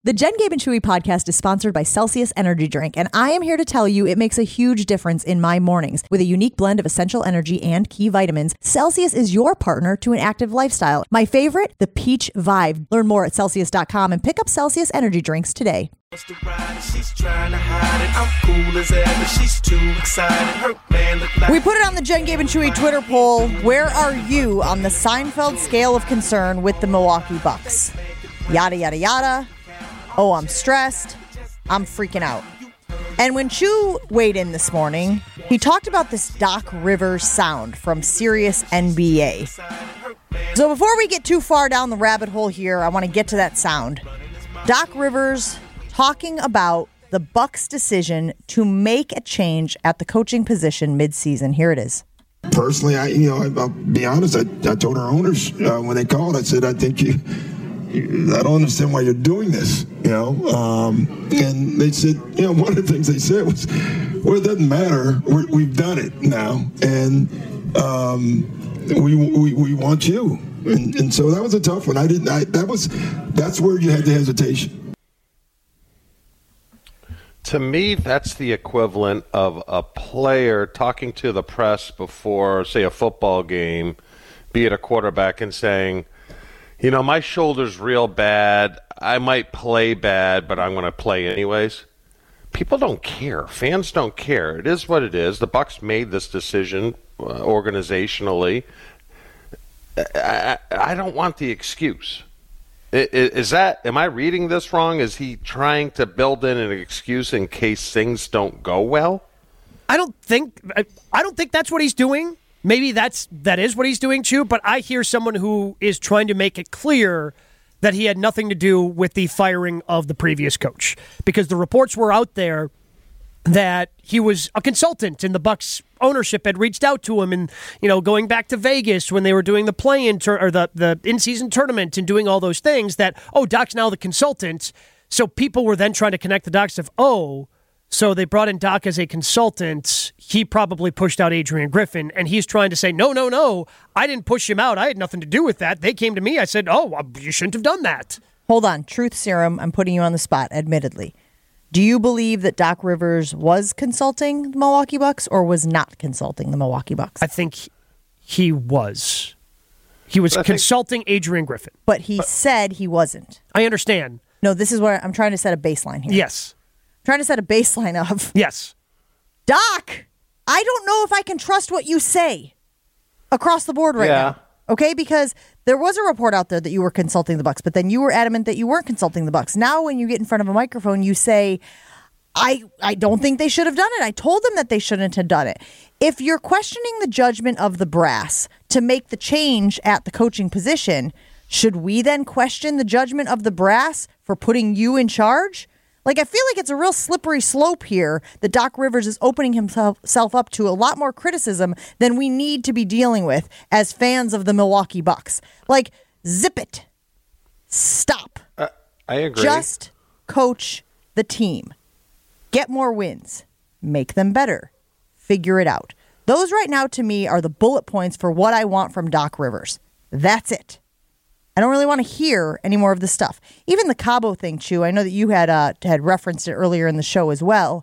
The Jen, Gabe, and Chewy podcast is sponsored by Celsius Energy Drink, and I am here to tell you it makes a huge difference in my mornings. With a unique blend of essential energy and key vitamins, Celsius is your partner to an active lifestyle. My favorite, the Peach Vibe. Learn more at Celsius.com and pick up Celsius Energy Drinks today. She's trying to hide it. I'm cool as ever. She's too excited. Her man look like... We put it on the Jen, Gabe, and Chewy Twitter poll. Where are you on the Seinfeld scale of concern with the Milwaukee Bucks? Yada, yada, yada. Oh, I'm stressed. I'm freaking out. And when Chew weighed in this morning, he talked about this Doc Rivers sound from Sirius NBA. So before we get too far down the rabbit hole here, I want to get to that sound. Doc Rivers talking about the Bucks' decision to make a change at the coaching position midseason. Here it is. Personally, I'll be honest. I told our owners when they called, I said, I think I don't understand why you're doing this, and they said, one of the things they said was, well, it doesn't matter. We've done it now, and we want you. And so that was a tough one. That's where you had the hesitation. To me, that's the equivalent of a player talking to the press before, say, a football game, be it a quarterback, and saying, my shoulder's real bad. I might play bad, but I'm going to play anyways. People don't care. Fans don't care. It is what it is. The Bucs made this decision organizationally. I don't want the excuse. Am I reading this wrong? Is he trying to build in an excuse in case things don't go well? I don't think that's what he's doing. Maybe that is what he's doing, Chew, but I hear someone who is trying to make it clear that he had nothing to do with the firing of the previous coach, because the reports were out there that he was a consultant and the Bucs ownership had reached out to him, and going back to Vegas when they were doing the play-in or the in-season tournament and doing all those things, that Doc's now the consultant. So people were then trying to connect the dots of so they brought in Doc as a consultant. He probably pushed out Adrian Griffin, and he's trying to say, no, I didn't push him out. I had nothing to do with that. They came to me. I said, you shouldn't have done that. Hold on. Truth serum. I'm putting you on the spot, admittedly. Do you believe that Doc Rivers was consulting the Milwaukee Bucks or was not consulting the Milwaukee Bucks? I think he was. He was consulting Adrian Griffin. But he said he wasn't. I understand. No, this is where I'm trying to set a baseline here. Yes. Trying to set a baseline of, yes, Doc, I don't know if I can trust what you say across the board right now. Okay, because there was a report out there that you were consulting the Bucks, but then you were adamant that you weren't consulting the Bucks. Now when you get in front of a microphone, you say, I don't think they should have done it. I told them that they shouldn't have done it. If you're questioning the judgment of the brass to make the change at the coaching position, should we then question the judgment of the brass for putting you in charge? I feel like it's a real slippery slope here that Doc Rivers is opening himself up to a lot more criticism than we need to be dealing with as fans of the Milwaukee Bucks. Zip it. Stop. I agree. Just coach the team. Get more wins. Make them better. Figure it out. Those right now, to me, are the bullet points for what I want from Doc Rivers. That's it. I don't really want to hear any more of this stuff. Even the Cabo thing, Chew, I know that you had referenced it earlier in the show as well.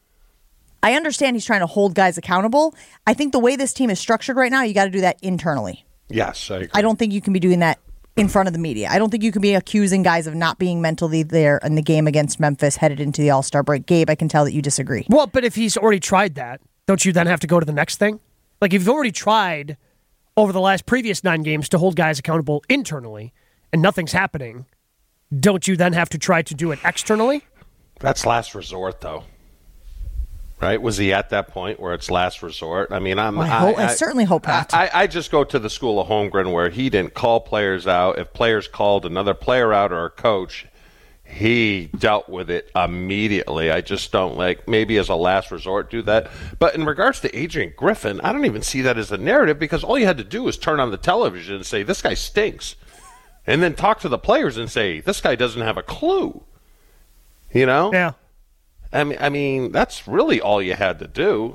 I understand he's trying to hold guys accountable. I think the way this team is structured right now, you got to do that internally. Yes, I agree. I don't think you can be doing that in front of the media. I don't think you can be accusing guys of not being mentally there in the game against Memphis headed into the All-Star break. Gabe, I can tell that you disagree. Well, but if he's already tried that, don't you then have to go to the next thing? If you've already tried over the previous 9 games to hold guys accountable internally and nothing's happening, don't you then have to try to do it externally? That's last resort, though. Right? Was he at that point where it's last resort? I certainly hope not. I just go to the school of Holmgren where he didn't call players out. If players called another player out or a coach, he dealt with it immediately. I just don't maybe as a last resort do that. But in regards to Adrian Griffin, I don't even see that as a narrative, because all you had to do was turn on the television and say, this guy stinks. And then talk to the players and say, this guy doesn't have a clue. Yeah. I mean, that's really all you had to do.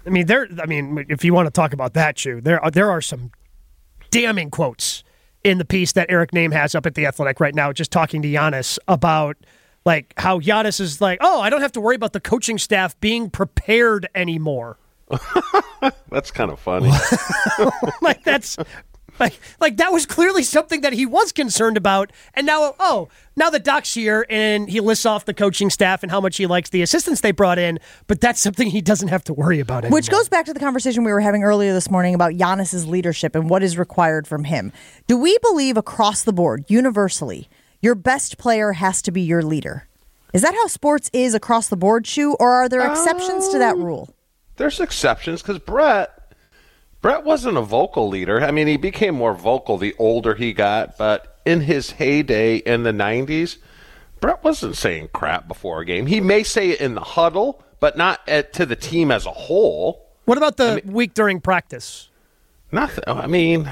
If you want to talk about that, Chew, there are some damning quotes in the piece that Eric Name has up at The Athletic right now, just talking to Giannis about Like how Giannis is like, oh, I don't have to worry about the coaching staff being prepared anymore. That's kind of funny. Like that's like that was clearly something that he was concerned about. And now, now the Doc's here and he lists off the coaching staff and how much he likes the assistants they brought in. But that's something he doesn't have to worry about anymore. Which goes back to the conversation we were having earlier this morning about Giannis's leadership and what is required from him. Do we believe across the board, universally, your best player has to be your leader? Is that how sports is across the board, Shu, or are there exceptions to that rule? There's exceptions because Brett wasn't a vocal leader. I mean, he became more vocal the older he got, but in his heyday in the 90s, Brett wasn't saying crap before a game. He may say it in the huddle, but not to the team as a whole. What about the week during practice? Nothing. I mean,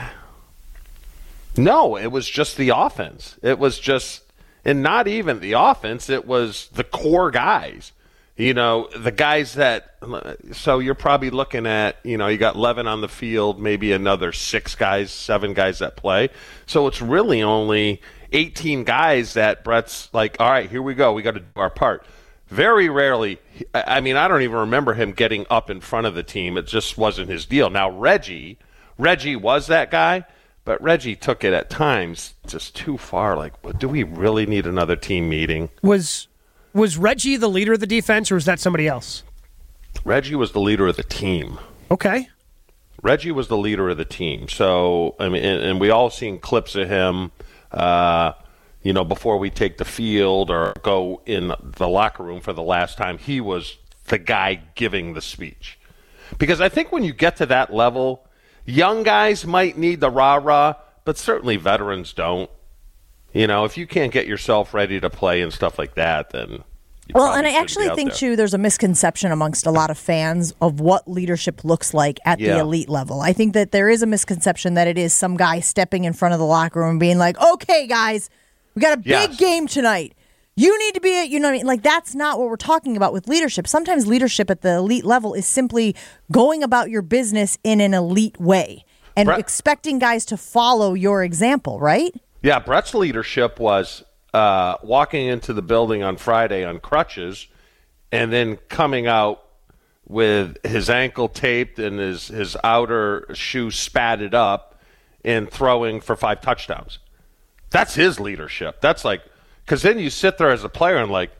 no, it was just the offense. It was just, and not even the offense, it was the core guys. You know, the guys that, so you're probably looking at, you got Levin on the field, maybe another 7 guys that play. So it's really only 18 guys that Brett's like, all right, here we go. We got to do our part. Very rarely, I mean, I don't even remember him getting up in front of the team. It just wasn't his deal. Now, Reggie was that guy, but Reggie took it at times just too far. Like, do we really need another team meeting? Was Reggie the leader of the defense, or was that somebody else? Reggie was the leader of the team. Okay. Reggie was the leader of the team. So, I mean, and we all seen clips of him, before we take the field or go in the locker room for the last time. He was the guy giving the speech. Because I think when you get to that level, young guys might need the rah-rah, but certainly veterans don't. If you can't get yourself ready to play and stuff like that, then and I actually think, too, there's a misconception amongst a lot of fans of what leadership looks like at the elite level. I think that there is a misconception that it is some guy stepping in front of the locker room and being like, okay, guys, we got a big game tonight. You need to be, you know what I mean? Like, that's not what we're talking about with leadership. Sometimes leadership at the elite level is simply going about your business in an elite way and expecting guys to follow your example, right? Yeah, Brett's leadership was walking into the building on Friday on crutches and then coming out with his ankle taped and his outer shoe spatted up and throwing for 5 touchdowns. That's his leadership. That's like, because then you sit there as a player and like,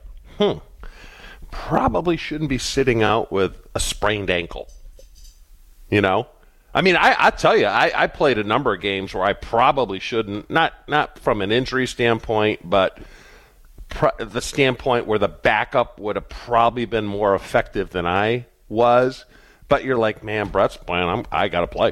probably shouldn't be sitting out with a sprained ankle. I mean, I tell you, I played a number of games where I probably shouldn't, not from an injury standpoint, but the standpoint where the backup would have probably been more effective than I was. But you're like, man, Brett's playing, I got to play.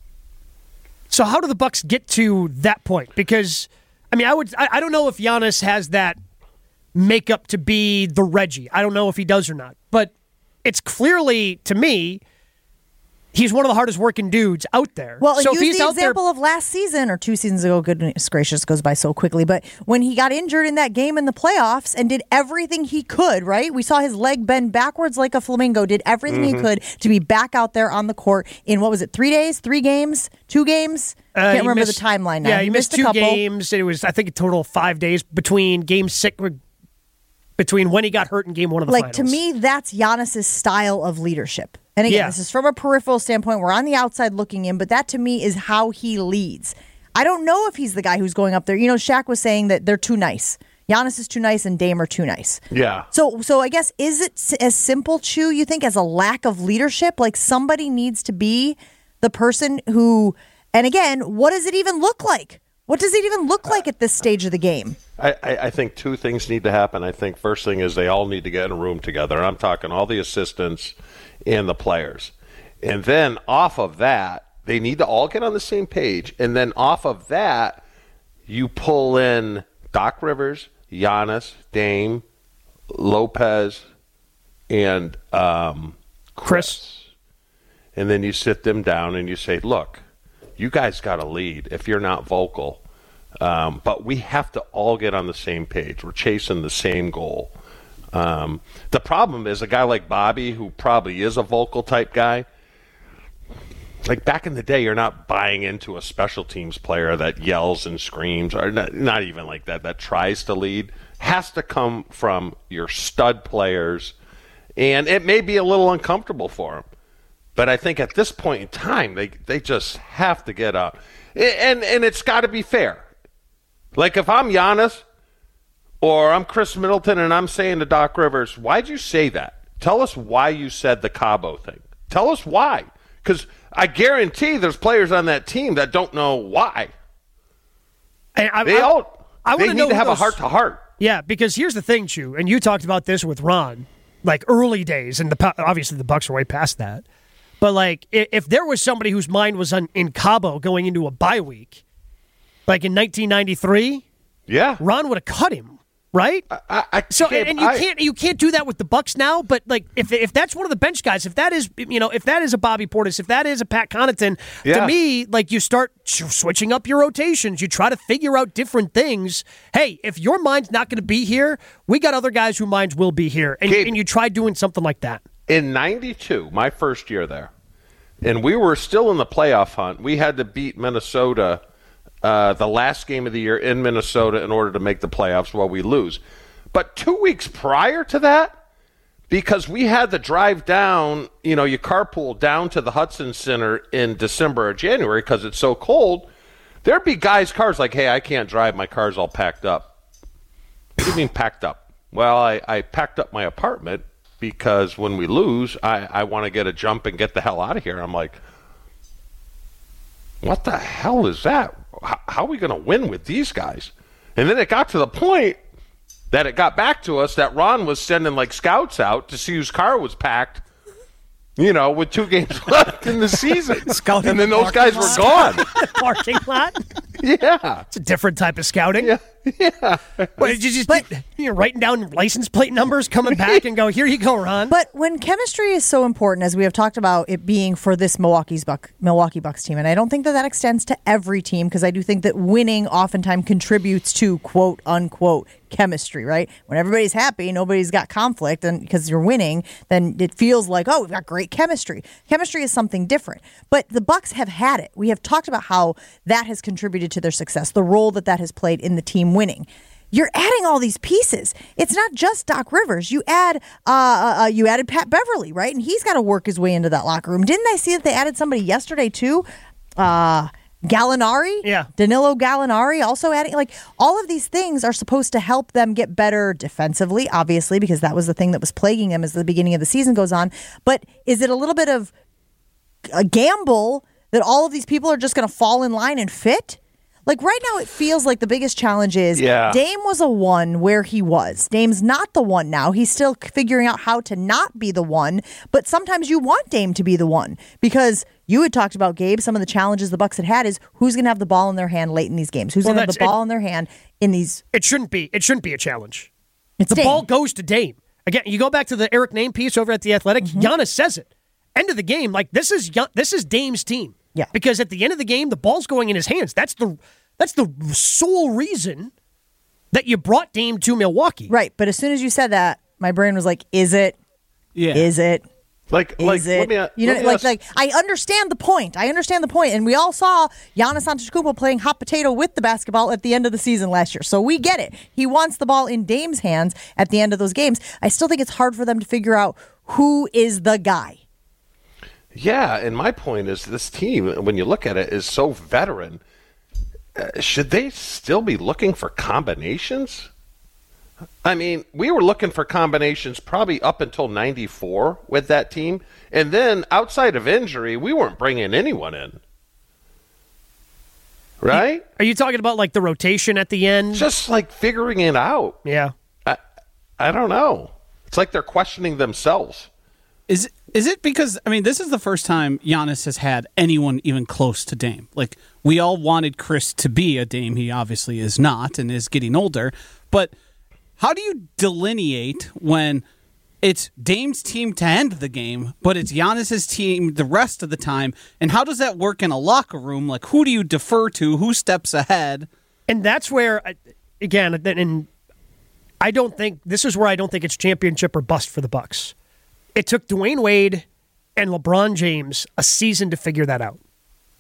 So how do the Bucks get to that point? Because, I mean, I don't know if Giannis has that makeup to be the Reggie. I don't know if he does or not. But it's clearly, to me, he's one of the hardest working dudes out there. Well, so use the example of last season or 2 seasons ago. Goodness gracious, goes by so quickly. But when he got injured in that game in the playoffs and did everything he could, right? We saw his leg bend backwards like a flamingo, did everything he could to be back out there on the court in, 3 days, 3 games, 2 games? Can't remember the timeline now. Yeah, he missed 2 a couple games. It was, I think, a total of 5 days between game 6, between when he got hurt and game 1 of the finals. To me, that's Giannis's style of leadership. And again, this is from a peripheral standpoint. We're on the outside looking in, but that to me is how he leads. I don't know if he's the guy who's going up there. Shaq was saying that they're too nice. Giannis is too nice and Dame are too nice. Yeah. So I guess, is it as simple, Chu, you think, as a lack of leadership? Like somebody needs to be the person who, and again, what does it even look like? What does it even look like at this stage of the game? I think 2 things need to happen. I think first thing is they all need to get in a room together. And I'm talking all the assistants and the players. And then off of that, they need to all get on the same page. And then off of that, you pull in Doc Rivers, Giannis, Dame, Lopez, and Chris. And then you sit them down and you say, look, you guys got to lead if you're not vocal. But we have to all get on the same page. We're chasing the same goal. The problem is a guy like Bobby, who probably is a vocal type guy, like back in the day, you're not buying into a special teams player that yells and screams, or not even like that tries to lead. has to come from your stud players, and it may be a little uncomfortable for them. But I think at this point in time, they just have to get up. And it's got to be fair. Like if I'm Giannis or I'm Chris Middleton and I'm saying to Doc Rivers, why'd you say that? Tell us why you said the Cabo thing. Tell us why. Because I guarantee there's players on that team that don't know why. They need to have a heart-to-heart. Yeah, because here's the thing, Chu, and you talked about this with Ron, like early days, and obviously the Bucks are way past that. But like, if there was somebody whose mind was in Cabo going into a bye week, like in 1993, yeah, Ron would have cut him, right? You can't do that with the Bucks now. But like, if that's one of the bench guys, if that is a Bobby Portis, if that is a Pat Connaughton, to me, like you start switching up your rotations. You try to figure out different things. Hey, if your mind's not going to be here, we got other guys whose minds will be here, and you try doing something like that. In 92, my first year there, and we were still in the playoff hunt. We had to beat Minnesota the last game of the year in Minnesota in order to make the playoffs while we lose. But 2 weeks prior to that, because we had to drive down, you carpool down to the Hudson Center in December or January because it's so cold, there'd be guys' cars like, hey, I can't drive. My car's all packed up. What do you mean packed up? Well, I packed up my apartment because when we lose, I want to get a jump and get the hell out of here. I'm like, what the hell is that? How are we going to win with these guys? And then it got to the point that it got back to us that Ron was sending like scouts out to see whose car was packed, with 2 games left in the season. And then those guys were gone. Parking lot? Yeah. It's a different type of scouting. Yeah. You're writing down license plate numbers, coming back and go, here you go, Ron. But when chemistry is so important, as we have talked about it being for this Milwaukee Bucks team, and I don't think that extends to every team, because I do think that winning oftentimes contributes to quote unquote chemistry, right? When everybody's happy, nobody's got conflict, and because you're winning, then it feels like, oh, we've got great chemistry. Chemistry is something different. But the Bucks have had it. We have talked about how that has contributed to their success, the role that has played in the team winning. You're adding all these pieces. It's not just Doc Rivers. You added Pat Beverly, right? And he's got to work his way into that locker room. Didn't I see that they added somebody yesterday too? Gallinari? Yeah. Danilo Gallinari also adding, like, all of these things are supposed to help them get better defensively, obviously, because that was the thing that was plaguing them as the beginning of the season goes on. But is it a little bit of a gamble that all of these people are just going to fall in line and fit? Like right now, it feels like the biggest challenge is Dame was a one where he was. Dame's not the one now. He's still figuring out how to not be the one. But sometimes you want Dame to be the one, because you had talked about, Gabe, some of the challenges the Bucks had had is who's going to have the ball in their hand late in these games. Who's going to have the ball in their hand in these? It shouldn't be a challenge. It's Dame. Ball goes to Dame. Again, you go back to the Eric Name piece over at The Athletic. Mm-hmm. Giannis says it. End of the game, like this is Dame's team. Yeah. Because at the end of the game, the ball's going in his hands. That's the sole reason that you brought Dame to Milwaukee. Right, but as soon as you said that, my brain was like, is it? Yeah. Is it? Like, I understand the point. And we all saw Giannis Antetokounmpo playing hot potato with the basketball at the end of the season last year. So we get it. He wants the ball in Dame's hands at the end of those games. I still think it's hard for them to figure out who is the guy. Yeah, and my point is this team, when you look at it, is so veteran. Should they still be looking for combinations? I mean, we were looking for combinations probably up until 94 with that team. And then outside of injury, we weren't bringing anyone in. Right? Are you talking about like the rotation at the end? Just like figuring it out. Yeah. I don't know. It's like they're questioning themselves. Is it because, I mean, this is the first time Giannis has had anyone even close to Dame. Like, we all wanted Chris to be a Dame. He obviously is not and is getting older. But how do you delineate when it's Dame's team to end the game, but it's Giannis's team the rest of the time? And how does that work in a locker room? Like, who do you defer to? Who steps ahead? And that's where, again, and I don't think it's championship or bust for the Bucks. It took Dwayne Wade and LeBron James a season to figure that out.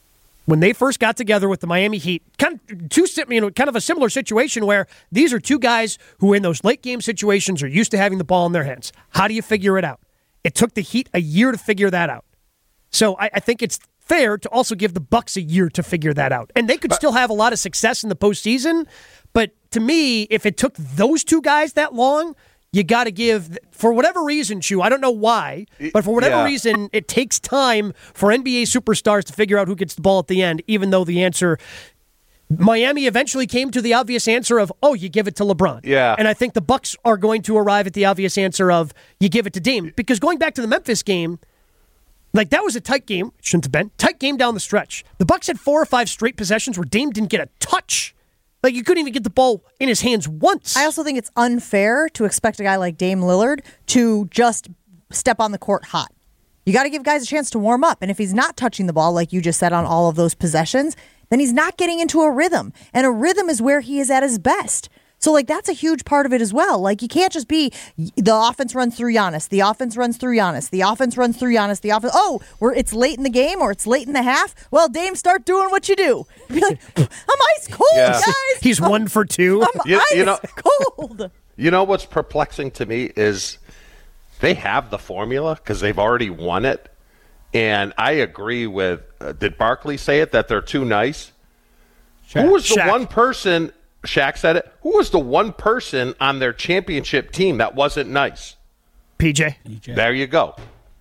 when they first got together with the Miami Heat, kind of a similar situation where these are two guys who in those late game situations are used to having the ball in their hands. How do you figure it out? It took the Heat a year to figure that out. So I think it's fair to also give the Bucks a year to figure that out. And they could still have a lot of success in the postseason, but to me, if it took those two guys that long, you got to give, for whatever reason, Chew, I don't know why, but for whatever reason, it takes time for NBA superstars to figure out who gets the ball at the end, even though the answer, Miami eventually came to the obvious answer of, oh, you give it to LeBron. Yeah. And I think the Bucks are going to arrive at the obvious answer of, you give it to Dame. Because going back to the Memphis game, like that was a tight game. It shouldn't have been. Tight game down the stretch. The Bucks had 4 or 5 straight possessions where Dame didn't get a touch. Like, you couldn't even get the ball in his hands once. I also think it's unfair to expect a guy like Dame Lillard to just step on the court hot. You got to give guys a chance to warm up. And if he's not touching the ball, like you just said, on all of those possessions, then he's not getting into a rhythm. And a rhythm is where he is at his best. So, like, that's a huge part of it as well. Like, you can't just be the offense runs through Giannis, the offense runs through Giannis, the offense runs through Giannis, the offense. Oh, it's late in the game or it's late in the half. Well, Dame, start doing what you do. Be like, I'm ice cold, guys. He's 1 for 2. I'm ice cold. You know what's perplexing to me is they have the formula because they've already won it. And I agree with, did Barkley say it, that they're too nice? Who was the one person... Shaq said it. Who was the one person on their championship team that wasn't nice? PJ. There you go.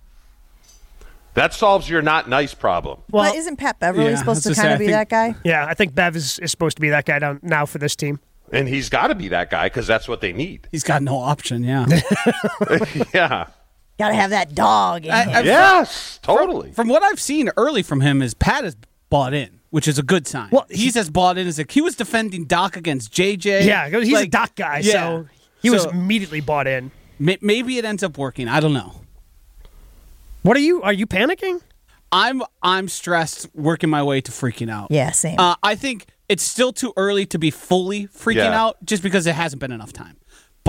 That solves your not nice problem. Well, but isn't Pat Beverly supposed to kind of be that guy? Yeah, I think Bev is supposed to be that guy now for this team. And he's got to be that guy because that's what they need. He's got no option, yeah. Yeah. Got to have that dog. Yes, totally. From what I've seen early from him is Pat has bought in, which is a good sign. Well, he's as bought in as he was defending Doc against JJ. Yeah, he's a Doc guy, so he was immediately bought in. Maybe it ends up working. I don't know. What are you panicking? I'm stressed, working my way to freaking out. Yeah, same. I think it's still too early to be fully freaking out just because it hasn't been enough time.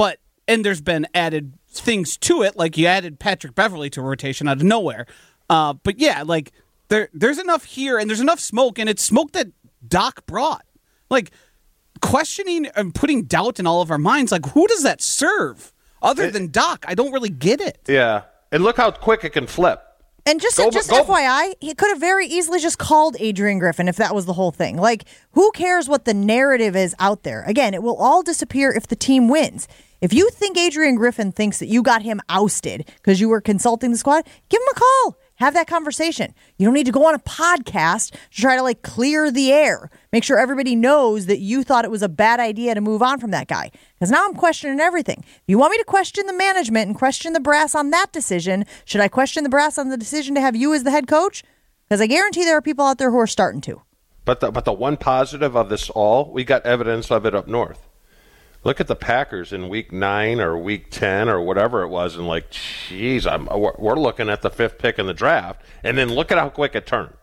And there's been added things to it, like you added Patrick Beverly to rotation out of nowhere. But yeah, like there's enough here and there's enough smoke, and it's smoke that Doc brought. Like questioning and putting doubt in all of our minds, like who does that serve other than Doc? I don't really get it. Yeah. And look how quick it can flip. And just FYI, he could have very easily just called Adrian Griffin if that was the whole thing. Like, who cares what the narrative is out there? Again, it will all disappear if the team wins. If you think Adrian Griffin thinks that you got him ousted because you were consulting the squad, give him a call. Have that conversation. You don't need to go on a podcast to try to clear the air. Make sure everybody knows that you thought it was a bad idea to move on from that guy. Because now I'm questioning everything. If you want me to question the management and question the brass on that decision, should I question the brass on the decision to have you as the head coach? Because I guarantee there are people out there who are starting to. But the one positive of this all, we got evidence of it up north. Look at the Packers in week 9 or week 10 or whatever it was, and geez, we're looking at the 5th pick in the draft, and then look at how quick it turned.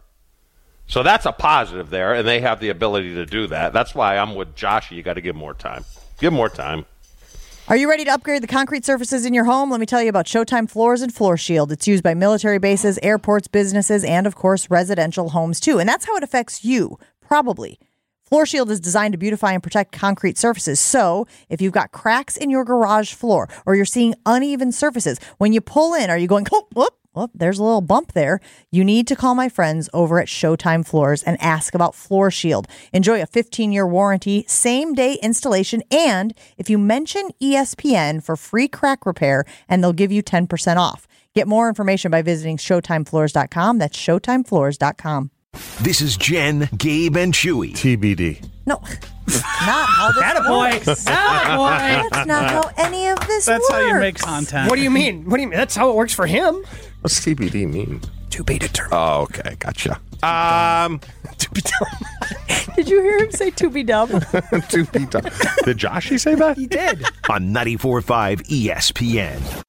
So that's a positive there, and they have the ability to do that. That's why I'm with Josh. You got to give more time. Give more time. Are you ready to upgrade the concrete surfaces in your home? Let me tell you about Showtime Floors and Floor Shield. It's used by military bases, airports, businesses, and, of course, residential homes, too. And that's how it affects you, probably. Floor Shield is designed to beautify and protect concrete surfaces. So if you've got cracks in your garage floor or you're seeing uneven surfaces, when you pull in, are you going, whoop, there's a little bump there. You need to call my friends over at Showtime Floors and ask about Floor Shield. Enjoy a 15-year warranty, same-day installation, and if you mention ESPN for free crack repair, and they'll give you 10% off. Get more information by visiting ShowtimeFloors.com. That's ShowtimeFloors.com. This is Jen, Gabe, and Chewy. TBD. No, not how this works. That's not how any of this works. That's how you make content. What do you mean? That's how it works for him. What's TBD mean? To be determined. Oh, okay. Gotcha. To be dumb. Did you hear him say to be dumb? To be dumb. Did Joshy say that? He did. On 94.5 ESPN.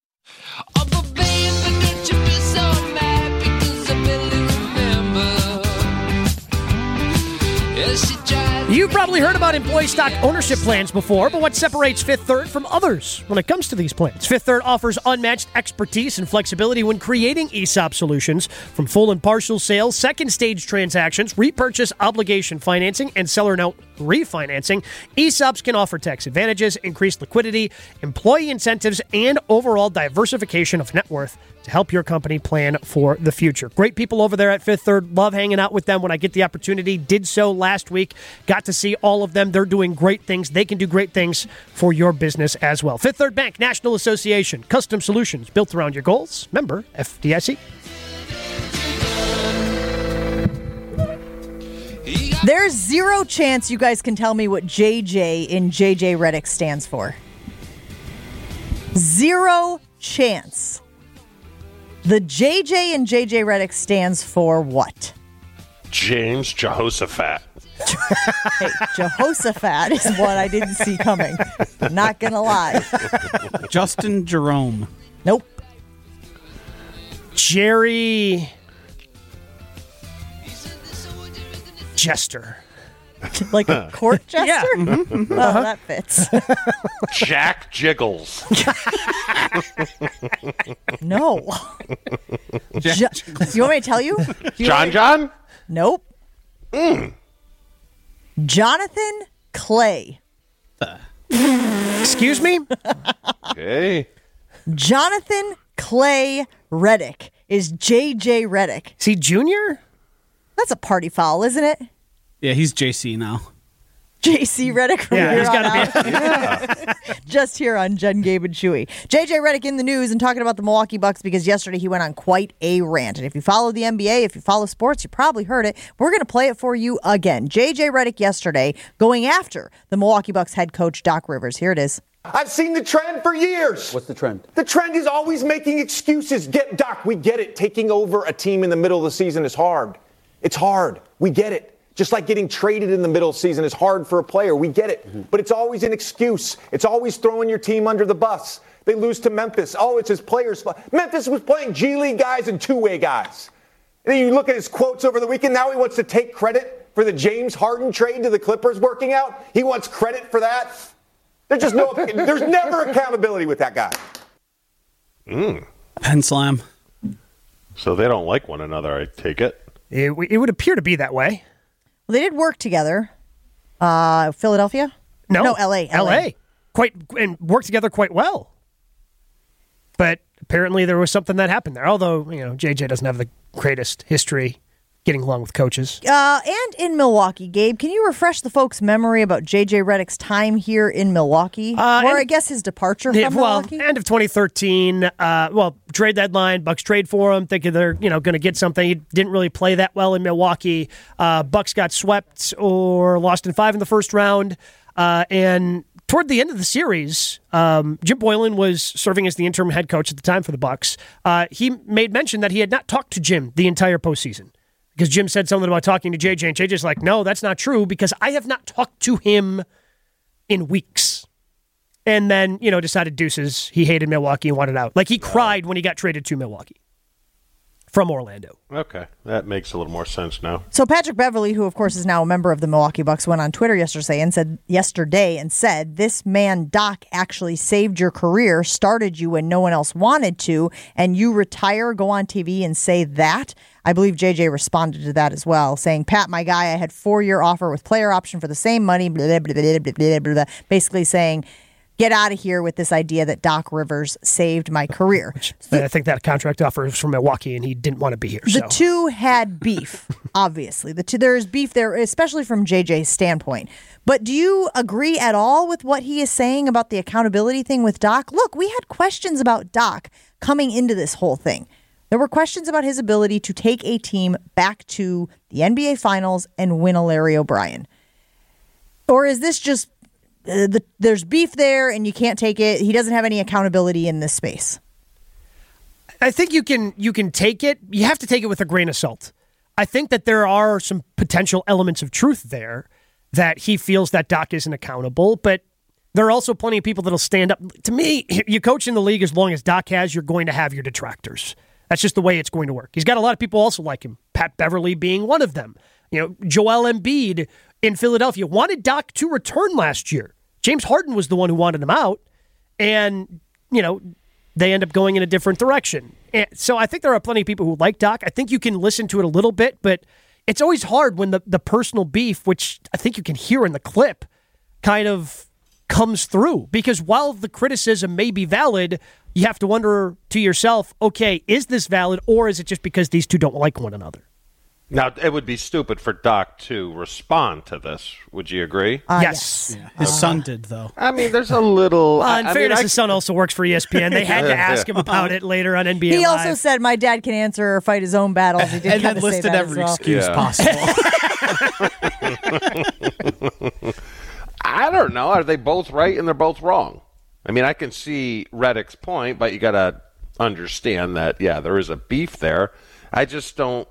She tried You've probably heard about employee stock ownership plans before, but what separates Fifth Third from others when it comes to these plans? Fifth Third offers unmatched expertise and flexibility when creating ESOP solutions, from full and partial sales, second stage transactions, repurchase obligation financing, and seller note refinancing. ESOPs can offer tax advantages, increased liquidity, employee incentives, and overall diversification of net worth to help your company plan for the future. Great people over there at Fifth Third. Love hanging out with them when I get the opportunity. Did so last week. Got to see all of them. They're doing great things. They can do great things for your business as well. Fifth Third Bank, National Association. Custom solutions built around your goals. Member FDIC. There's zero chance you guys can tell me what JJ in JJ Redick stands for. Zero chance. The JJ in JJ Redick stands for what? James Jehoshaphat. Hey, Jehoshaphat is what I didn't see coming. Not gonna lie. Justin Jerome. Nope. Jerry Jester. Like a court jester? Yeah. Mm-hmm. Oh, that fits. Jack Jiggles. No. You want me to tell you? John? Nope. Jonathan Clay. Excuse me? Okay. Jonathan Clay Redick is JJ Redick. Is he junior? That's a party foul, isn't it? Yeah, he's JC now. JC Redick from Yeah, here he's on got to out. Just here on Jen, Gabe, and Chewy. JJ Redick in the news and talking about the Milwaukee Bucks because yesterday he went on quite a rant. And if you follow the NBA, if you follow sports, you probably heard it. We're going to play it for you again. JJ Redick yesterday going after the Milwaukee Bucks head coach Doc Rivers. Here it is. I've seen the trend for years. What's the trend? The trend is always making excuses. Doc, we get it. Taking over a team in the middle of the season is hard. It's hard. We get it. Just like getting traded in the middle of the season is hard for a player. We get it. Mm-hmm. But it's always an excuse. It's always throwing your team under the bus. They lose to Memphis. Oh, it's his players' fault. Memphis was playing G League guys and two-way guys. And then you look at his quotes over the weekend. Now he wants to take credit for the James Harden trade to the Clippers working out. He wants credit for that. There's just there's never accountability with that guy. Pen slam. So they don't like one another, I take it. It would appear to be that way. Well, they did work together. Philadelphia? No, L.A. And worked together quite well. But apparently there was something that happened there. Although, JJ doesn't have the greatest history getting along with coaches. And in Milwaukee, Gabe, can you refresh the folks' memory about J.J. Redick's time here in Milwaukee? I guess his departure from Milwaukee? End of 2013. Trade deadline. Bucks trade for him, thinking they're going to get something. He didn't really play that well in Milwaukee. Bucks got swept or lost in 5 in the first round. And toward the end of the series, Jim Boylan was serving as the interim head coach at the time for the Bucks. He made mention that he had not talked to Jim the entire postseason. Because Jim said something about talking to JJ, and JJ's like, no, that's not true, because I have not talked to him in weeks. And then, decided deuces. He hated Milwaukee and wanted out. Like, he cried when he got traded to Milwaukee from Orlando. Okay, that makes a little more sense now. So Patrick Beverley, who of course is now a member of the Milwaukee Bucks, went on Twitter yesterday and said, this man, Doc, actually saved your career, started you when no one else wanted to, and you retire, go on TV and say that? I believe JJ responded to that as well, saying, Pat, my guy, I had 4-year offer with player option for the same money, blah, blah, blah, blah, blah, blah, blah. Basically saying, get out of here with this idea that Doc Rivers saved my career. I think that contract offer was from Milwaukee, and he didn't want to be here. The two had beef, obviously. There's beef there, especially from JJ's standpoint. But do you agree at all with what he is saying about the accountability thing with Doc? Look, we had questions about Doc coming into this whole thing. There were questions about his ability to take a team back to the NBA Finals and win a Larry O'Brien. Or is this just there's beef there and you can't take it? He doesn't have any accountability in this space. I think you can take it. You have to take it with a grain of salt. I think that there are some potential elements of truth there that he feels that Doc isn't accountable, but there are also plenty of people that'll stand up. To me, you coach in the league as long as Doc has, you're going to have your detractors. That's just the way it's going to work. He's got a lot of people also like him, Pat Beverley being one of them. Joel Embiid in Philadelphia wanted Doc to return last year. James Harden was the one who wanted him out, and, they end up going in a different direction. And so I think there are plenty of people who like Doc. I think you can listen to it a little bit, but it's always hard when the personal beef, which I think you can hear in the clip, kind of comes through. Because while the criticism may be valid, you have to wonder to yourself, okay, is this valid, or is it just because these two don't like one another? Now, it would be stupid for Doc to respond to this. Would you agree? Yes. Yeah. His son did, though. I mean, there's a little... Well, in fairness, his son also works for ESPN. They had to ask him about it later on NBA He Live. also said, my dad can answer or fight his own battles. He did And then listed every excuse possible. I don't know. Are they both right and they're both wrong? I mean, I can see Redick's point, but you got to understand that, there is a beef there. I just don't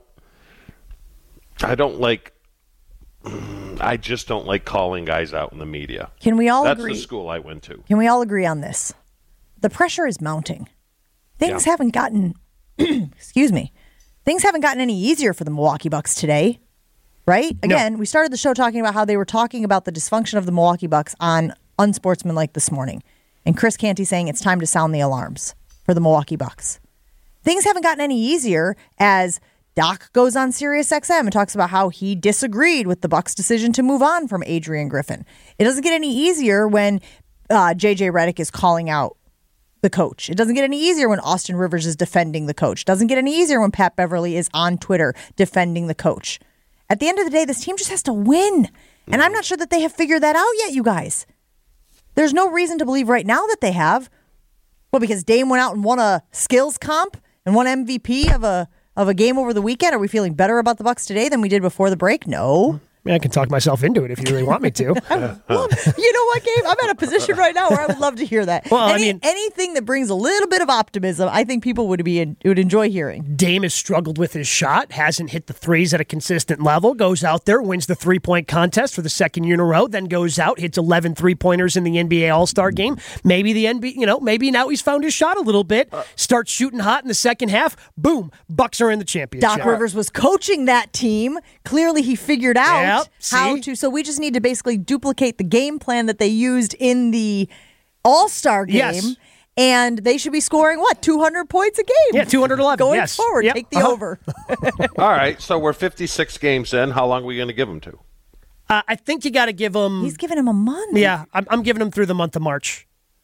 calling guys out in the media. Can we all That's agree? the school I went to. Can we all agree on this? The pressure is mounting. Things haven't gotten, excuse me, things haven't gotten any easier for the Milwaukee Bucks today, right? Again, we started the show talking about how they were talking about the dysfunction of the Milwaukee Bucks on Unsportsmanlike this morning. And Chris Canty saying it's time to sound the alarms for the Milwaukee Bucks. Things haven't gotten any easier as Doc goes on SiriusXM and talks about how he disagreed with the Bucks' decision to move on from Adrian Griffin. It doesn't get any easier when JJ Redick is calling out the coach. It doesn't get any easier when Austin Rivers is defending the coach. It doesn't get any easier when Pat Beverly is on Twitter defending the coach. At the end of the day, this team just has to win. And I'm not sure that they have figured that out yet, you guys. There's no reason to believe right now that they have. Well, because Dame went out and won a skills comp and won MVP of a game over the weekend. Are we feeling better about the Bucks today than we did before the break? No. I mean, I can talk myself into it if you really want me to. You know what, Gabe? I'm at a position right now where I would love to hear that. Well, anything that brings a little bit of optimism, I think people would enjoy hearing. Dame has struggled with his shot, hasn't hit the threes at a consistent level, goes out there, wins the three-point contest for the second year in a row, then goes out, hits 11 three-pointers in the NBA All-Star game. Maybe the NBA, maybe now he's found his shot a little bit, starts shooting hot in the second half, boom, Bucks are in the championship. Doc Rivers was coaching that team. Clearly he figured out how to. So we just need to basically duplicate the game plan that they used in the All-Star game. Yes. And they should be scoring, 200 points a game? Yeah, 211. Going forward, take the over. All right, so we're 56 games in. How long are we going to give them to? I think you got to give him... He's giving him a month. Yeah, I'm giving him through the month of March.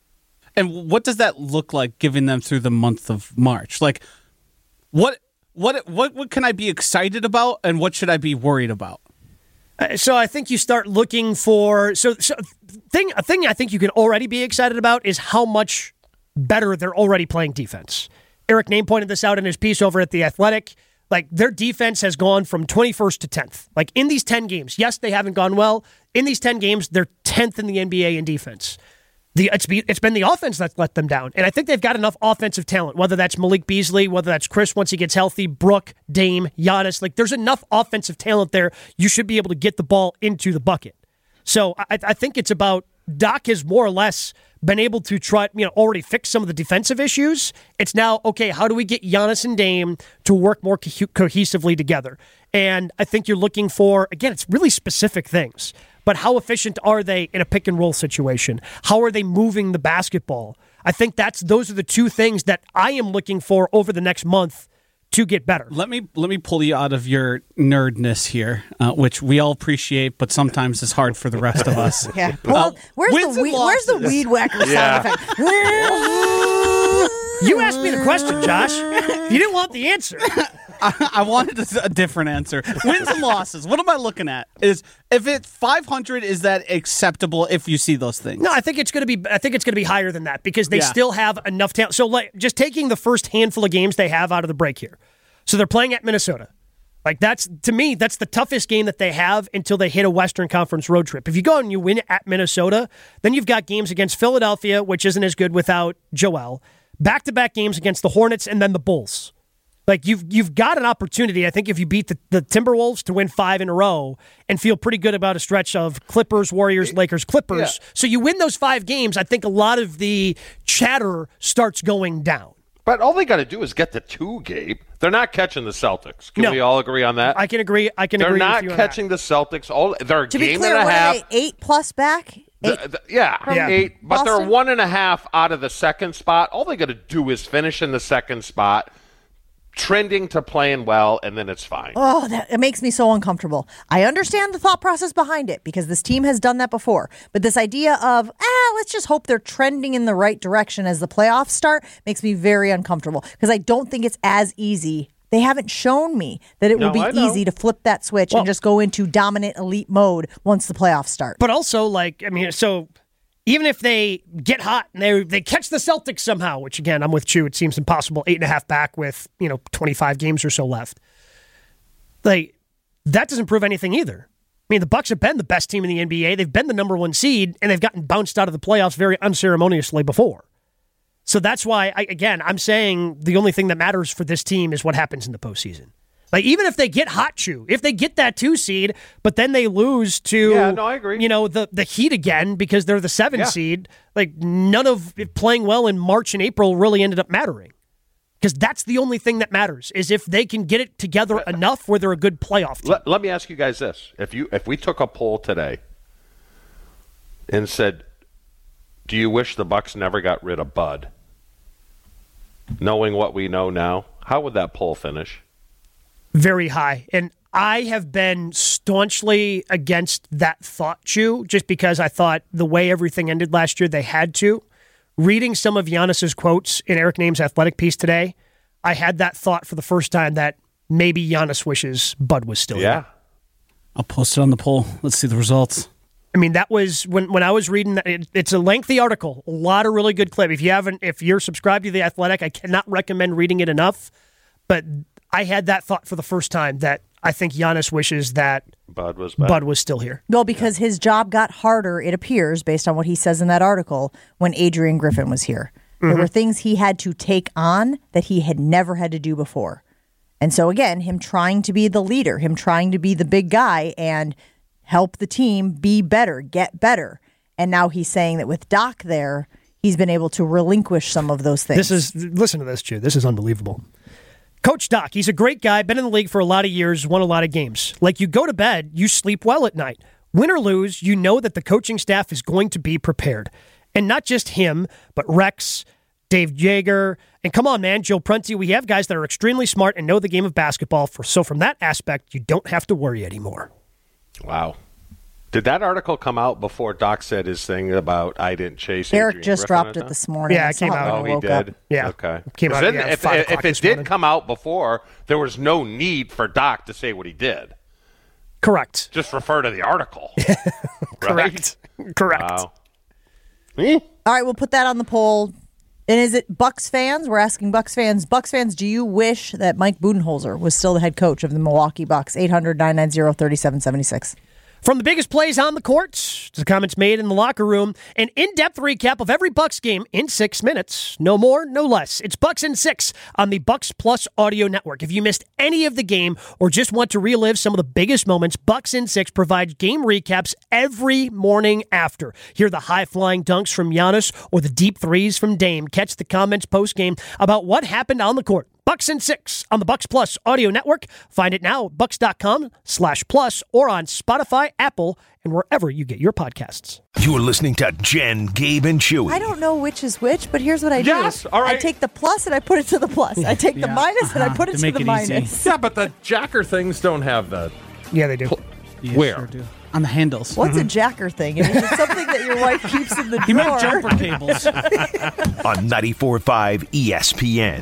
And what does that look like, giving them through the month of March? Like, what can I be excited about, and what should I be worried about? So I think you start looking for a thing I think you can already be excited about is how much better they're already playing defense. Eric Name pointed this out in his piece over at The Athletic. Like, their defense has gone from 21st to 10th. Like, in these 10 games, yes, they haven't gone well. In these 10 games, they're 10th in the NBA in defense. It's been the offense that's let them down. And I think they've got enough offensive talent, whether that's Malik Beasley, whether that's Chris once he gets healthy, Brooke, Dame, Giannis. Like, there's enough offensive talent there. You should be able to get the ball into the bucket. So I think it's about Doc has more or less been able to try, already fix some of the defensive issues. It's now, okay, how do we get Giannis and Dame to work more cohesively together? And I think you're looking for, again, it's really specific things. But how efficient are they in a pick and roll situation? How are they moving the basketball? I think those are the two things that I am looking for over the next month to get better. Let me pull you out of your nerdness here, which we all appreciate, but sometimes is hard for the rest of us. Yeah. Well, where's the weed whacker sound effect? You asked me the question, Josh. You didn't want the answer. I wanted a different answer. Wins and losses. What am I looking at? Is if it's 500, is that acceptable if you see those things? No, I think it's going to be higher than that because they still have enough talent. So, just taking the first handful of games they have out of the break here. So they're playing at Minnesota. Like, that's the toughest game that they have until they hit a Western Conference road trip. If you go and you win at Minnesota, then you've got games against Philadelphia, which isn't as good without Joel. Back-to-back games against the Hornets and then the Bulls. Like, you've got an opportunity, I think, if you beat the Timberwolves to win 5 in a row and feel pretty good about a stretch of Clippers, Warriors, Lakers, Clippers. Yeah. So you win those 5 games, I think a lot of the chatter starts going down. But all they got to do is get the 2, Gabe. They're not catching the Celtics. Can we all agree on that? I can agree. They're not catching the Celtics. They're a game and a half. To be clear, 8+ back? 8 8. But they're 1.5 out of the second spot. All they got to do is finish in the second spot, trending to playing well, and then it's fine. Oh, it makes me so uncomfortable. I understand the thought process behind it because this team has done that before. But this idea of, let's just hope they're trending in the right direction as the playoffs start makes me very uncomfortable because I don't think it's as easy. They haven't shown me that it will be easy to flip that switch and just go into dominant elite mode once the playoffs start. But also, so even if they get hot and they catch the Celtics somehow, which again, I'm with Chu, it seems impossible, 8.5 back with 25 games or so left. That doesn't prove anything either. I mean, the Bucks have been the best team in the NBA. They've been the number 1 seed, and they've gotten bounced out of the playoffs very unceremoniously before. So that's why, I'm saying the only thing that matters for this team is what happens in the postseason. Even if they get hot, Chew, if they get that 2 seed, but then they lose to, I agree. The Heat again because they're the 7 seed, none of it playing well in March and April really ended up mattering. Because that's the only thing that matters, is if they can get it together enough where they're a good playoff team. Let me ask you guys this. If we took a poll today and said, do you wish the Bucks never got rid of Bud? Knowing what we know now, how would that poll finish? Very high. And I have been staunchly against that thought, Chew, just because I thought the way everything ended last year, they had to. Reading some of Giannis's quotes in Eric Name's Athletic piece today, I had that thought for the first time that maybe Giannis wishes Bud was still here. I'll post it on the poll. Let's see the results. I mean, that was when I was reading that. It's a lengthy article, a lot of really good clip. If you're subscribed to The Athletic, I cannot recommend reading it enough. But I had that thought for the first time that I think Giannis wishes that Bud was still here. Well, because his job got harder, it appears, based on what he says in that article, when Adrian Griffin was here. Mm-hmm. There were things he had to take on that he had never had to do before. And so, again, him trying to be the leader, him trying to be the big guy and help the team be better, get better. And now he's saying that with Doc there, he's been able to relinquish some of those things. Listen to this, Chew. This is unbelievable. Coach Doc, he's a great guy, been in the league for a lot of years, won a lot of games. You go to bed, you sleep well at night. Win or lose, you know that the coaching staff is going to be prepared. And not just him, but Rex, Dave Jager, and come on, man, Joe Prunty. We have guys that are extremely smart and know the game of basketball. So from that aspect, you don't have to worry anymore. Wow. Did that article come out before Doc said his thing about I didn't chase Eric Adrian just Griffin dropped it this morning. Yeah, it came out. Oh, he did? Yeah. Okay. Came out if it did come out before, there was no need for Doc to say what he did. Correct. Just refer to the article. Correct. Correct. Wow. All right, we'll put that on the poll. And is it Bucks fans? We're asking Bucks fans. Bucks fans, do you wish that Mike Budenholzer was still the head coach of the Milwaukee Bucks? 800-990-3776. From the biggest plays on the court to the comments made in the locker room, an in-depth recap of every Bucks game in 6 minutes. No more, no less. It's Bucks in 6 on the Bucks Plus audio network. If you missed any of the game or just want to relive some of the biggest moments, Bucks in 6 provides game recaps every morning after. Hear the high-flying dunks from Giannis or the deep threes from Dame. Catch the comments post-game about what happened on the court. Bucks in 6 on the Bucks Plus audio network. Find it now at bucks.com/plus or on Spotify, Apple, and wherever you get your podcasts. You're listening to Jen, Gabe, and Chewy. I don't know which is which, but here's what I do. Yes, all right. I take the plus and I put it to the plus. I take the minus and I put it to the minus. Yeah, but the jacker things don't have that. Yeah, they do. Yeah, Where? Sure do. On the handles. What's a jacker thing? Is it something that your wife keeps in the drawer? You meant jumper cables. On 94.5 ESPN.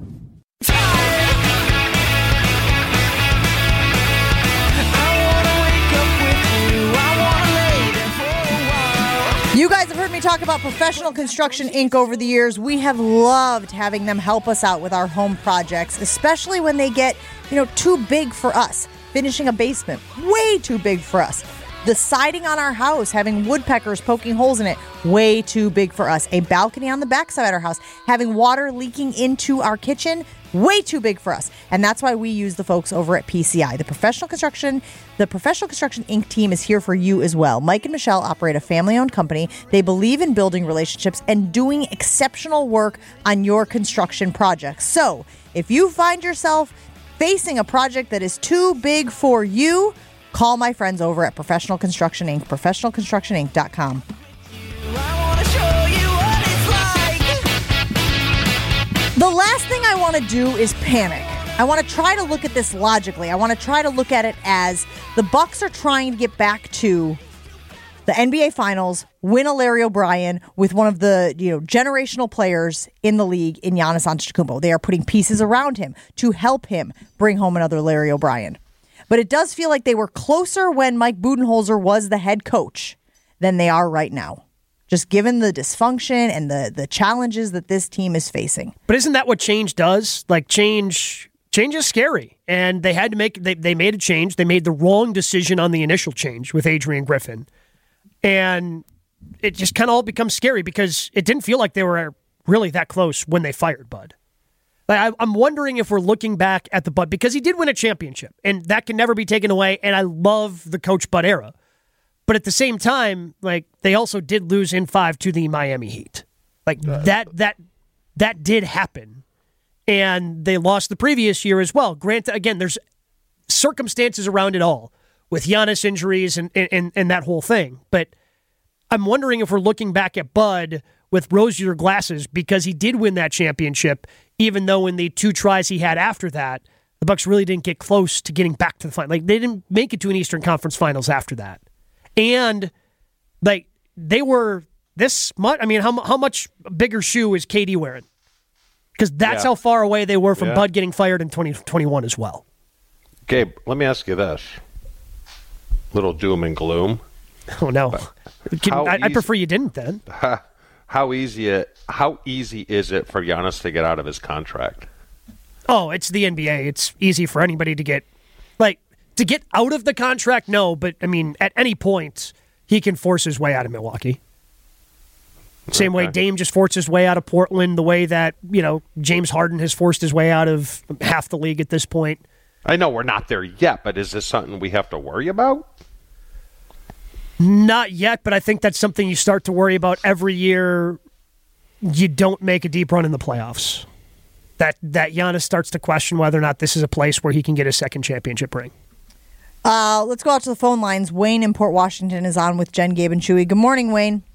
You guys have heard me talk about Professional Construction Inc. over the years. We have loved having them help us out with our home projects, especially when they get, too big for us. Finishing a basement, way too big for us. The siding on our house, having woodpeckers poking holes in it, way too big for us. A balcony on the backside of our house, having water leaking into our kitchen, way too big for us. And that's why we use the folks over at PCI. The Professional Construction Inc. team is here for you as well. Mike and Michelle operate a family-owned company. They believe in building relationships and doing exceptional work on your construction projects. So if you find yourself facing a project that is too big for you, call my friends over at Professional Construction Inc., professionalconstructioninc.com. The last thing I want to do is panic. I want to try to look at this logically. I want to try to look at it as the Bucks are trying to get back to the NBA Finals, win a Larry O'Brien with one of the generational players in the league in Giannis Antetokounmpo. They are putting pieces around him to help him bring home another Larry O'Brien. But it does feel like they were closer when Mike Budenholzer was the head coach than they are right now, just given the dysfunction and the challenges that this team is facing. But isn't that what change does? Like change is scary. And they had to they made a change. They made the wrong decision on the initial change with Adrian Griffin. And it just kind of all becomes scary because it didn't feel like they were really that close when they fired Bud. I'm wondering if we're looking back at the Bud, because he did win a championship, and that can never be taken away, and I love the Coach Bud era. But at the same time, like, they also did lose in 5 to the Miami Heat. Like, that did happen. And they lost the previous year as well. Granted, again, there's circumstances around it all, with Giannis injuries and that whole thing. But I'm wondering if we're looking back at Bud with rosier glasses because he did win that championship, even though in the 2 tries he had after that, the Bucks really didn't get close to getting back to the final. Like, they didn't make it to an Eastern Conference Finals after that. And, like, they were this much. I mean, how much bigger shoe is KD wearing? Because that's how far away they were from Bud getting fired in 2021 as well. Gabe, let me ask you this. Little doom and gloom. Oh, no. I prefer you didn't then. How easy is it for Giannis to get out of his contract? Oh, it's the NBA. It's easy for anybody to get out of the contract. No, but I mean, at any point, he can force his way out of Milwaukee. Same way Dame just forced his way out of Portland, the way that, James Harden has forced his way out of half the league at this point. I know we're not there yet, but is this something we have to worry about? Not yet, but I think that's something you start to worry about every year you don't make a deep run in the playoffs. That Giannis starts to question whether or not this is a place where he can get a second championship ring. Let's go out to the phone lines. Wayne in Port Washington is on with Jen, Gabe, and Chewy. Good morning, Wayne.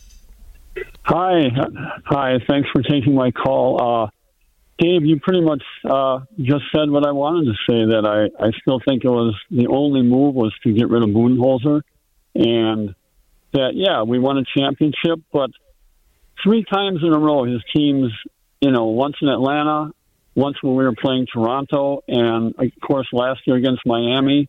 Hi. Thanks for taking my call. Gabe, you pretty much just said what I wanted to say, that I still think it was the only move was to get rid of Budenholzer. And that, we won a championship, but 3 times in a row, his teams, once in Atlanta, once when we were playing Toronto, and, of course, last year against Miami,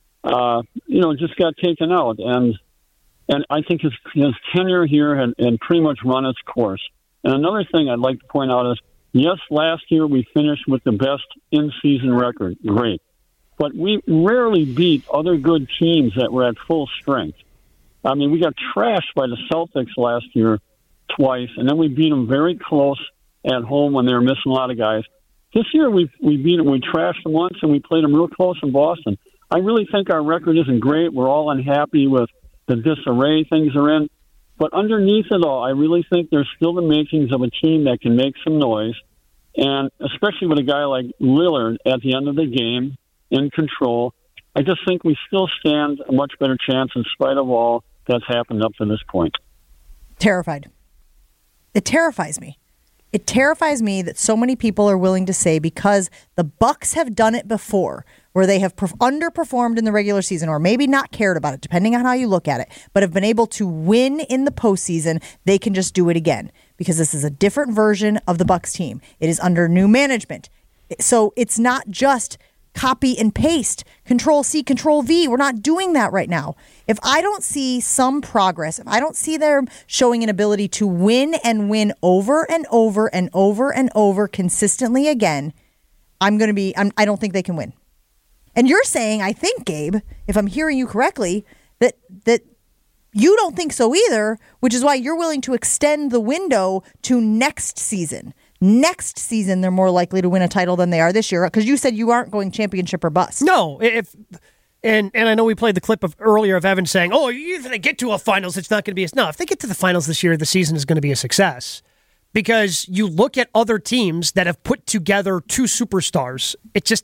just got taken out. And I think his tenure here had pretty much run its course. And another thing I'd like to point out is, yes, last year we finished with the best in-season record. Great. But we rarely beat other good teams that were at full strength. I mean, we got trashed by the Celtics last year twice, and then we beat them very close at home when they were missing a lot of guys. This year we beat them. We trashed them once, and we played them real close in Boston. I really think our record isn't great. We're all unhappy with the disarray things are in. But underneath it all, I really think there's still the makings of a team that can make some noise, and especially with a guy like Lillard at the end of the game, in control, I just think we still stand a much better chance in spite of all that's happened up to this point. Terrified. It terrifies me. It terrifies me that so many people are willing to say, because the Bucks have done it before, where they have underperformed in the regular season, or maybe not cared about it, depending on how you look at it, but have been able to win in the postseason, they can just do it again. Because this is a different version of the Bucks team. It is under new management. So it's not just copy and paste, Control-C, Control-V. We're not doing that right now. If I don't see some progress, if I don't see them showing an ability to win and win over and over and over and over consistently again, I don't think they can win. And you're saying, I think, Gabe, if I'm hearing you correctly, that you don't think so either, which is why you're willing to extend the window to next season. Next season, they're more likely to win a title than they are this year, because you said you aren't going championship or bust. No, and I know we played the clip earlier of Evan saying, "Oh, if they get to a finals, it's not going to be no. If they get to the finals this year, the season is going to be a success." Because you look at other teams that have put together two superstars,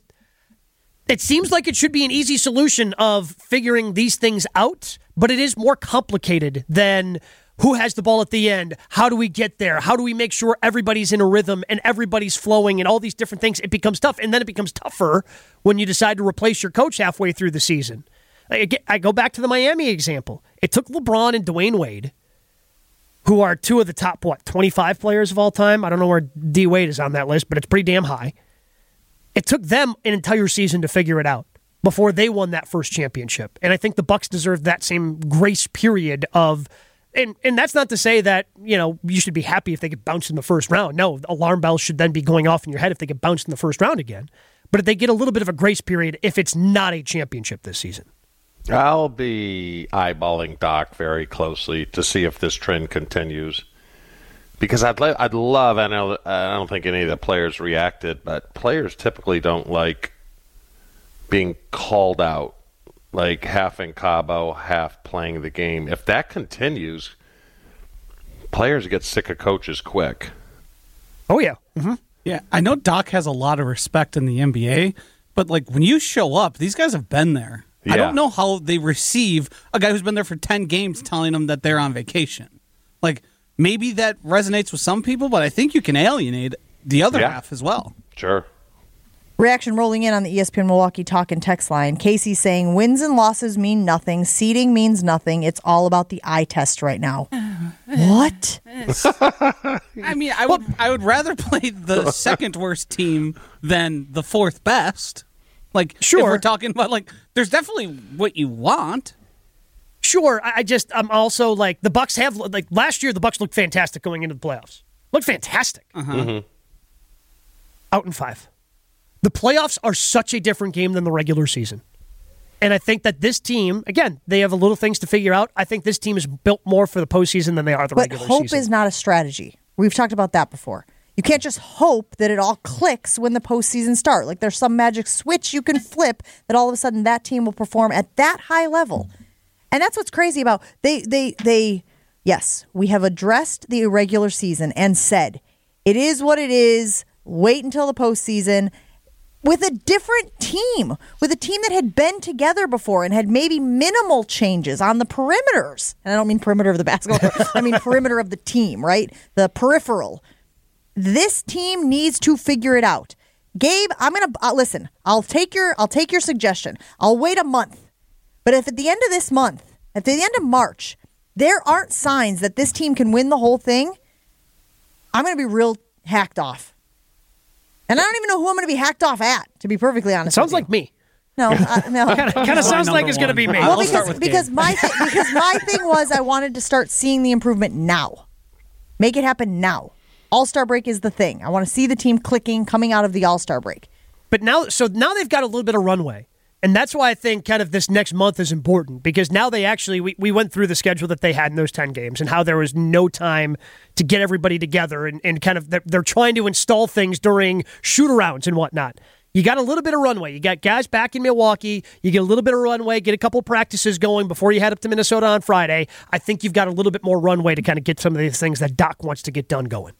it seems like it should be an easy solution of figuring these things out, but it is more complicated than who has the ball at the end, how do we get there, how do we make sure everybody's in a rhythm and everybody's flowing and all these different things. It becomes tough, and then it becomes tougher when you decide to replace your coach halfway through the season. I go back to the Miami example. It took LeBron and Dwayne Wade, who are two of the top, 25 players of all time? I don't know where D. Wade is on that list, but it's pretty damn high. It took them an entire season to figure it out before they won that first championship. And I think the Bucks deserve that same grace period of, and that's not to say that, you should be happy if they get bounced in the first round. No, alarm bells should then be going off in your head if they get bounced in the first round again. But if they get a little bit of a grace period if it's not a championship this season. I'll be eyeballing Doc very closely to see if this trend continues. Because I'd love, I don't think any of the players reacted, but players typically don't like being called out, like half in Cabo, half playing the game. If that continues, players get sick of coaches quick. Oh, yeah. Mm-hmm. Yeah, I know Doc has a lot of respect in the NBA, but when you show up, these guys have been there. Yeah. I don't know how they receive a guy who's been there for 10 games telling them that they're on vacation. Maybe that resonates with some people, but I think you can alienate the other half as well. Sure. Reaction rolling in on the ESPN Milwaukee talk and text line. Casey saying, wins and losses mean nothing. Seeding means nothing. It's all about the eye test right now. What? I mean, I would rather play the second worst team than the fourth best. Sure. If we're talking about, there's definitely what you want. Sure, I'm also the Bucks have last year the Bucks looked fantastic going into the playoffs. Looked fantastic. Uh-huh. Mm-hmm. Out in 5. The playoffs are such a different game than the regular season. And I think that this team, again, they have a little things to figure out. I think this team is built more for the postseason than they are the regular season. But hope is not a strategy. We've talked about that before. You can't just hope that it all clicks when the postseason starts. There's some magic switch you can flip that all of a sudden that team will perform at that high level. And that's what's crazy about yes, we have addressed the irregular season and said it is what it is. Wait until the postseason with a different team, with a team that had been together before and had maybe minimal changes on the perimeters. And I don't mean perimeter of the basketball. I mean perimeter of the team, right? The peripheral. This team needs to figure it out. Gabe, I'm gonna listen. I'll take your suggestion. I'll wait a month. But if at the end of this month, at the end of March, there aren't signs that this team can win the whole thing, I'm going to be real hacked off. And I don't even know who I'm going to be hacked off at, to be perfectly honest. Sounds like me. No, no. Kind of sounds like it's going to be me. Well, because my thing was I wanted to start seeing the improvement now. Make it happen now. All-Star break is the thing. I want to see the team clicking coming out of the All-Star break. But now they've got a little bit of runway. And that's why I think kind of this next month is important, because now they actually, we went through the schedule that they had in those 10 games and how there was no time to get everybody together and kind of they're trying to install things during shoot-arounds and whatnot. You got a little bit of runway. You got guys back in Milwaukee. You get a little bit of runway, get a couple practices going before you head up to Minnesota on Friday. I think you've got a little bit more runway to kind of get some of these things that Doc wants to get done going.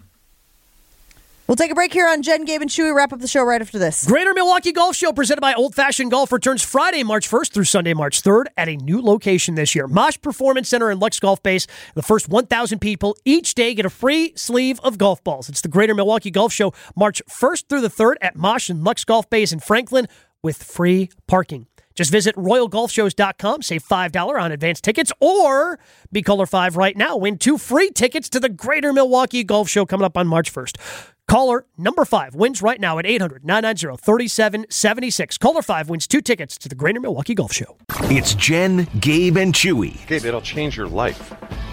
We'll take a break here on Jen, Gabe, and Chewy. Wrap up the show right after this. Greater Milwaukee Golf Show presented by Old Fashioned Golf returns Friday, March 1st through Sunday, March 3rd at a new location this year. Mosh Performance Center in Lux Golf Base. The first 1,000 people each day get a free sleeve of golf balls. It's the Greater Milwaukee Golf Show, March 1st through the 3rd at Mosh and Lux Golf Base in Franklin with free parking. Just visit RoyalGolfShows.com, save $5 on advance tickets, or be Caller 5 right now. Win 2 free tickets to the Greater Milwaukee Golf Show coming up on March 1st. Caller number 5 wins right now at 800-990-3776. Caller 5 wins 2 tickets to the Greater Milwaukee Golf Show. It's Jen, Gabe, and Chewy. Gabe, it'll change your life.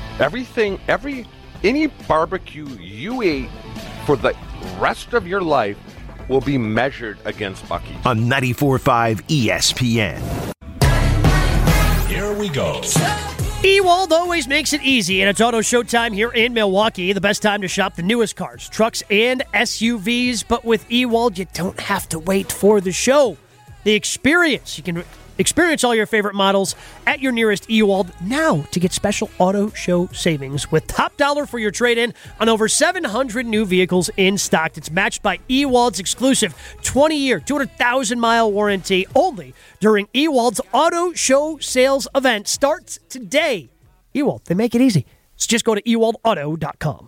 Any barbecue you ate for the rest of your life will be measured against Buc-ee's. On 94.5 ESPN. You're Here we go. Ewald always makes it easy, and it's Auto Show time here in Milwaukee. The best time to shop the newest cars, trucks, and SUVs. But with Ewald, you don't have to wait for the show. The experience. You can experience all your favorite models at your nearest Ewald now to get special Auto Show savings with top dollar for your trade-in on over 700 new vehicles in stock. It's matched by Ewald's exclusive 20-year, 200,000-mile warranty only during Ewald's Auto Show sales event. Starts today. Ewald, they make it easy. So just go to ewaldauto.com.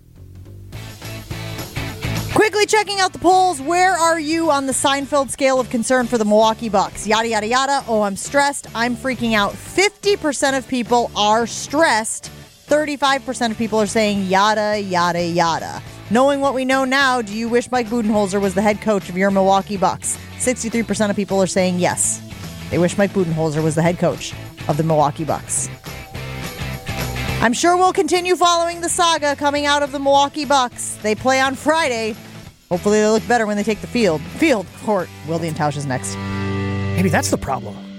Quickly checking out the polls. Where are you on the Seinfeld scale of concern for the Milwaukee Bucks? Yada, yada, yada. Oh, I'm stressed. I'm freaking out. 50% of people are stressed. 35% of people are saying yada, yada, yada. Knowing what we know now, do you wish Mike Budenholzer was the head coach of your Milwaukee Bucks? 63% of people are saying yes. They wish Mike Budenholzer was the head coach of the Milwaukee Bucks. I'm sure we'll continue following the saga coming out of the Milwaukee Bucks. They play on Friday. Hopefully they look better when they take the field. Field court. Wilde and Tausch is next. Maybe that's the problem.